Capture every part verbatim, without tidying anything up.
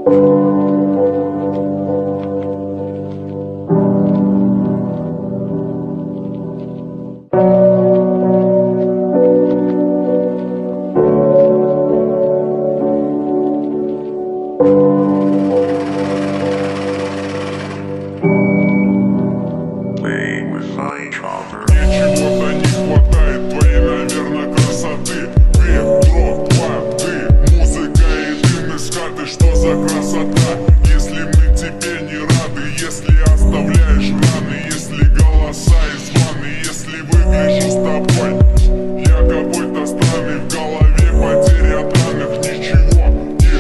Ничего-то не хватает твоей, наверное, красоты. Век, дрог, клап, ты, музыка и дым из хаты. Что за красота? Если мы тебе не рады, если оставляешь раны, если голоса из ванны, если выгляжу с тобой я какой-то странный, в голове потеря данных. Ничего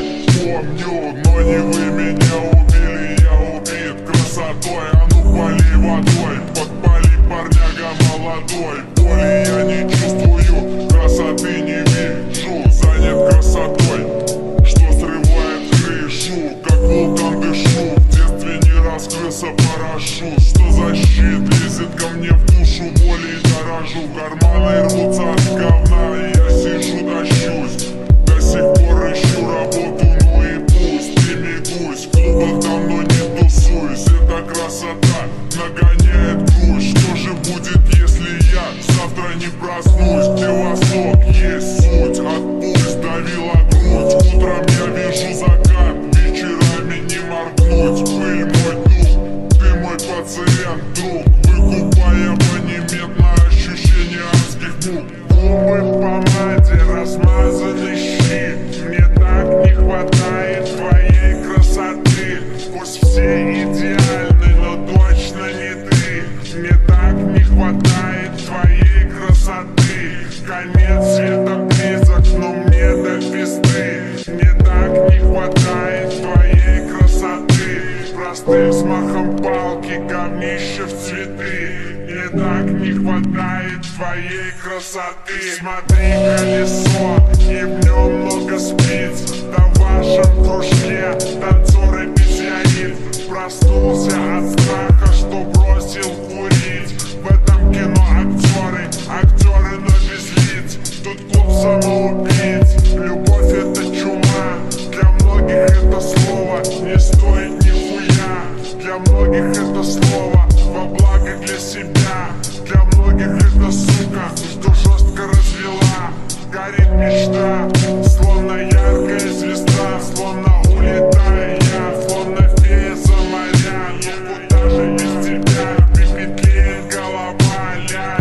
не помню, но не вы меня убили, я убит красотой. А ну пали водой, подпали, парняга молодой. Боли я не чувствую, красоты не вижу, занят красотой, что срывает крышу, как вулкан дышу. В детстве не раскрылся парашют, что за щит лезет ко мне в душу, волей дорожу. Карманы рвутся от говна, и я сижу, тащусь, до сих пор ищу работу, ну и пусть. Перемигусь, в клубах давно не тусуюсь. Эта красота нагоняет грусть. Что же будет, если я завтра не проснусь? Где восток есть суть, от пульс давила грудь. Утром я вижу закат, вечерами не моргнуть. Пыль мой дух, ты мой пациент, друг, выкупая абонемент на ощущение адских мук. Губы в помаде, размазаны щи, мне так не хватает твоей красоты. Пусть все идеальны, но точно не ты. Мне так не хватает твоей красоты. Конец света близок, но мне до весны. Мне так не хватает твоей красоты. Простым взмахом палки говнище в цветы. Мне так не хватает твоей красоты. Смотри, колесо, и в нем много спиц. Да в вашем кружке танцоры без яиц. Проснулся от страха, что бросил курить. В этом кино актеры, актеры, но без лиц. Тут клуб самоубийц. Любовь — это чума. Для многих это слово не стоит нихуя. Для многих это слово во благо для себя. Для многих это сука, что жестко развела. Горит мечта, словно яркая звезда. Словно улетаю я, словно фея за моря. Но куда же без тебя? Пепетлеет голова.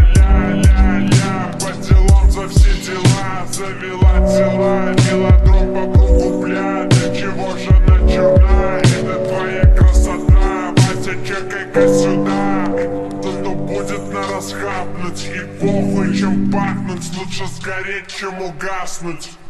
Ля-ля-ля-ля. По делам за все дела. Завела дела, велодром по кругу, бля. Для чего же она черна? Это твоя красота. Вася, чекай-ка сюда. Кто будет на расхапнуть, и похуй чем пахнуть. Лучше сгореть, чем угаснуть.